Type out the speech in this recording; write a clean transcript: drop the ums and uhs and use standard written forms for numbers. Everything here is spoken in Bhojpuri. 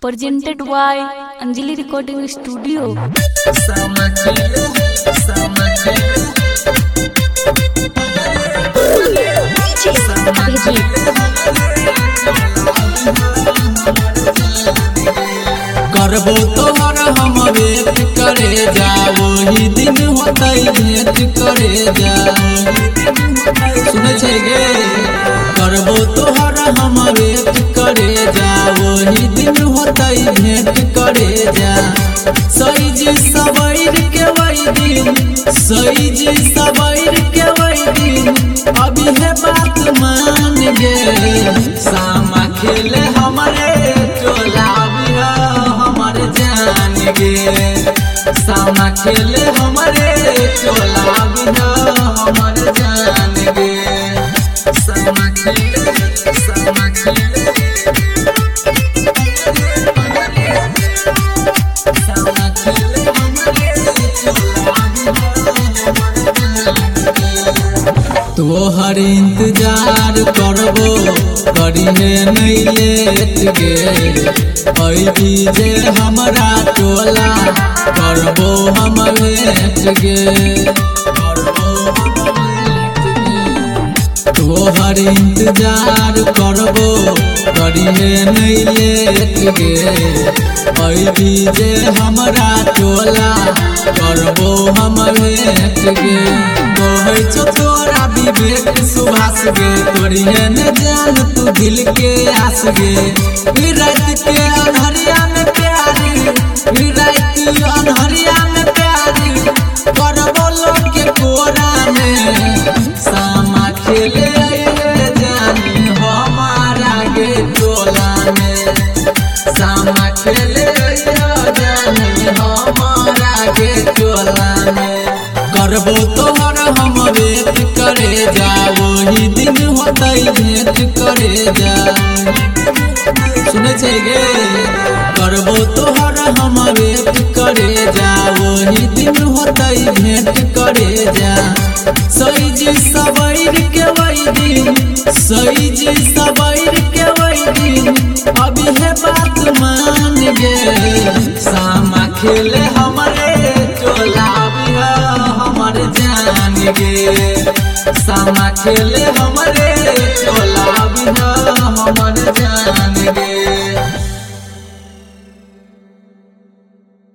presented by Anjali Recording Studio. करबो तोहर हम वेट करे जा वही दिन होतै भेंट करे जा सुनै छै गे करबो तोहर हम वेट करे जा वही दिन होतै भेंट करे जा सईज सबैर के वही दिन सईज सबैर के वही दिन अभी है बात मान गे सामा खेले हमारे टोला सामा खेले हमारे टोला बिना हमर जान गे सामा खेले सामा खेले सामा खेले हमारे टोला तोहर इंतजार करबो करिहे नहीं लेट गे अइबी जे हमरा टोला करबो हम लेट गे तोहर इंतजार करबो करिहे नहीं लेट गे अइबी जे हमरा टोला करबो हम लेट गे कहै छो तोरा विवेक सुभाष गे तोरिहे न जान तू दिल के आस गे रात के अनहरिया में प्यारी रात अनहरिया में प्यारी करबो लोग के कोरा में सामा खेले जानी हमारा गे टोला में सामा खेले जानी हमारा गे टोला में करबो तोहर हम वेट करे जा वही दिन होतै भेंट करे जा सुनै छै गे करबो तोहर हम वेट करे जा वही दिन होतै भेंट करे जा सईज सबैर के वही दिन सईज सबैर के वही दिन अभी है बात मान गे सामा खेले हमारे टोला हमर जान गे सामा खेले हमारे टोला बिना हमर जान गे।